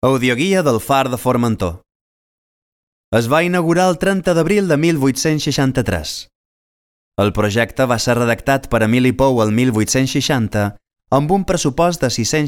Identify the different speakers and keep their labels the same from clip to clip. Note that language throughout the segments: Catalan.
Speaker 1: Audioguia del Far de Formentor. Es va inaugurar el 30 d'abril de 1863. El projecte va ser redactat per Emili Pou el 1860 amb un pressupost de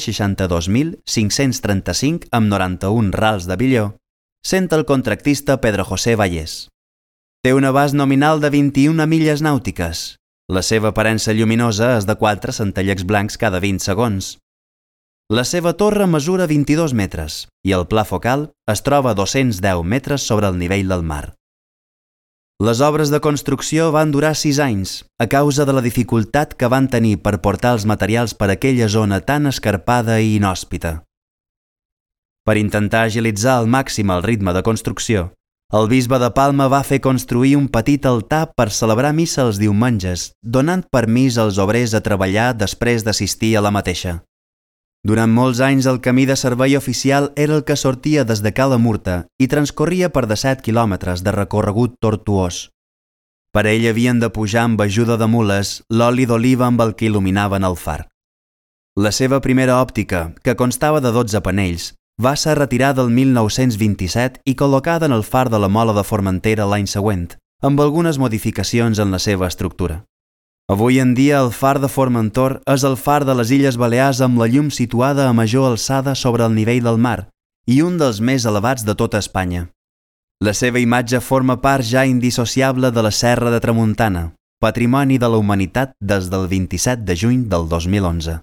Speaker 1: 662.535 amb 91 rals de billó, sent el contractista Pedro José Vallès. Té un abast nominal de 21 milles nàutiques. La seva aparença lluminosa és de 4 centellets blancs cada 20 segons. La seva torre mesura 22 metres i el pla focal es troba a 210 metres sobre el nivell del mar. Les obres de construcció van durar 6 anys a causa de la dificultat que van tenir per portar els materials per aquella zona tan escarpada i inhòspita. Per intentar agilitzar al màxim el ritme de construcció, el bisbe de Palma va fer construir un petit altar per celebrar missa els diumenges, donant permís als obrers a treballar després d'assistir a la mateixa. Durant molts anys el camí de servei oficial era el que sortia des de Cala Murta i transcorria per 17 quilòmetres de recorregut tortuós. Per ell havien de pujar amb ajuda de mules l'oli d'oliva amb el que il·luminaven el far. La seva primera òptica, que constava de 12 panells, va ser retirada el 1927 i col·locada en el far de la Mola de Formentera l'any següent, amb algunes modificacions en la seva estructura. Avui en dia el far de Formentor és el far de les Illes Balears amb la llum situada a major alçada sobre el nivell del mar i un dels més elevats de tota Espanya. La seva imatge forma part ja indissociable de la Serra de Tramuntana, patrimoni de la humanitat des del 27 de juny del 2011.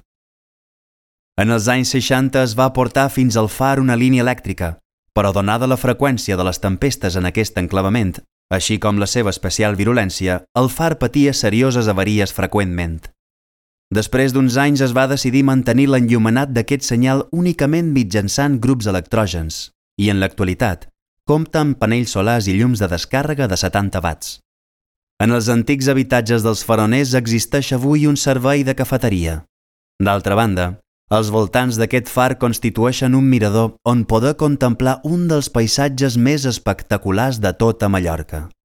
Speaker 1: En els anys 60 es va portar fins al far una línia elèctrica, però donada la freqüència de les tempestes en aquest enclavament, així com la seva especial virulència, el far patia serioses avaries freqüentment. Després d'uns anys es va decidir mantenir l'enllumenat d'aquest senyal únicament mitjançant grups electrògens i, en l'actualitat, compta amb panells solars i llums de descàrrega de 70 watts. En els antics habitatges dels faroners existeix avui un servei de cafeteria. D'altra banda, els voltants d'aquest far constitueixen un mirador on poder contemplar un dels paisatges més espectaculars de tota Mallorca.